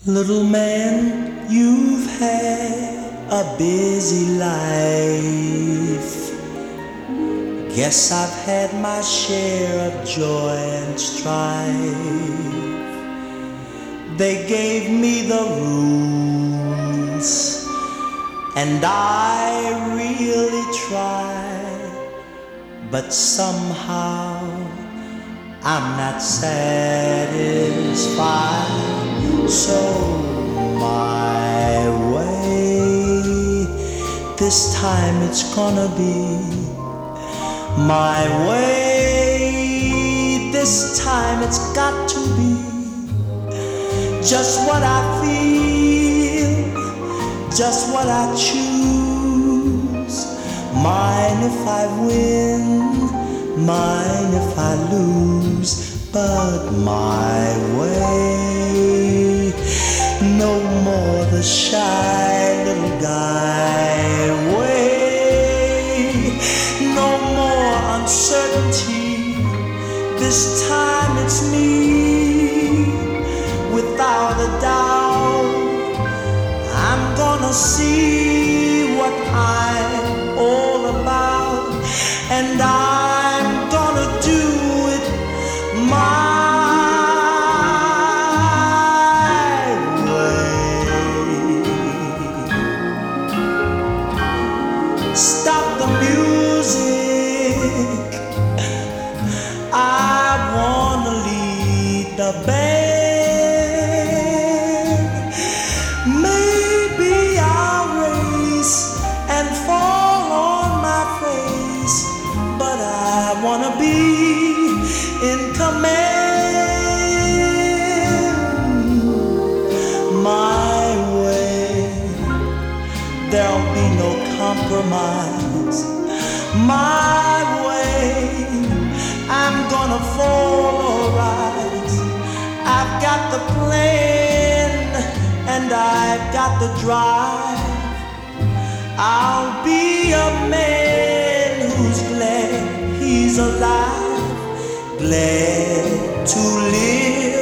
Little man, you've had a busy life. Guess I've had my share of joy and strife. They gave me the rules, and I really tried, but somehow I'm not satisfied. So my way, this time it's gonna be my way. This time it's got to be just what I feel, just what I choose. Mine if I win, mine if I lose, but my way. No more the shy little guy way. No more uncertainty. This time it's me. Without a doubt, I'm gonna see what I'm all about, and I'm gonna do it my way. Stop the music, I wanna lead the band. Maybe I'll race and fall on my face, but I wanna be in command. My way, there'll be no compromise. My way, I'm gonna fall or rise. I've got the plan and I've got the drive. I'll be a man who's glad he's alive, glad to live